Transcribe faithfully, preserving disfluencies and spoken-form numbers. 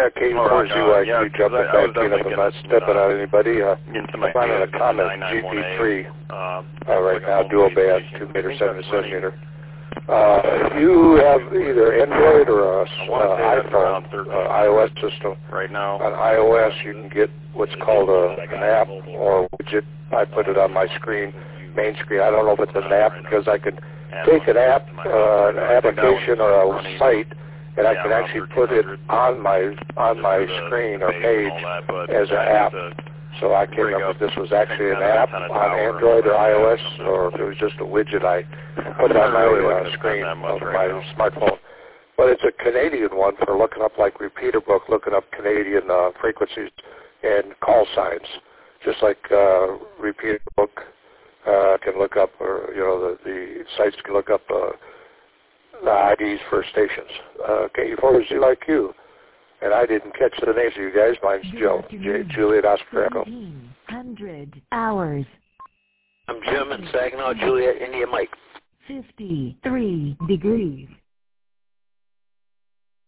K All four right, Z uh, Y yeah, Q 'cause jumping I- I was back in. I'm definitely not getting, stepping uh, on anybody. Uh, into my I'm on a comment, nine nine one G P three, A, uh, uh, right like a now, home dual base band, station. two I meter, think seven that's running. centimeter. Uh, if you have either Android or a I want to uh, say that's around iPhone, thirteen uh, iOS system, right now. on iOS you can get what's called a, an app or widget. I put it on my screen, main screen. I don't know if it's an app because I can take an app, uh, an application or a site, and I can actually put it on my on my screen or page as an app. So I can't remember if this was actually an app on Android or iOS or if it was just a widget I put on my uh, screen of my smartphone. But it's a Canadian one for looking up, like Repeater Book, looking up Canadian uh, frequencies and call signs, just like uh, Repeater Book uh, can look up, or you know, the, the sites can look up uh, the I Ds for stations. Uh, K four Z Y Q. And I didn't catch the names of you guys. Mine's Joe. J- Juliet Oscar Echo. seventeen hundred hours. I'm Jim in Saginaw, Juliet, India, Mike. fifty-three degrees.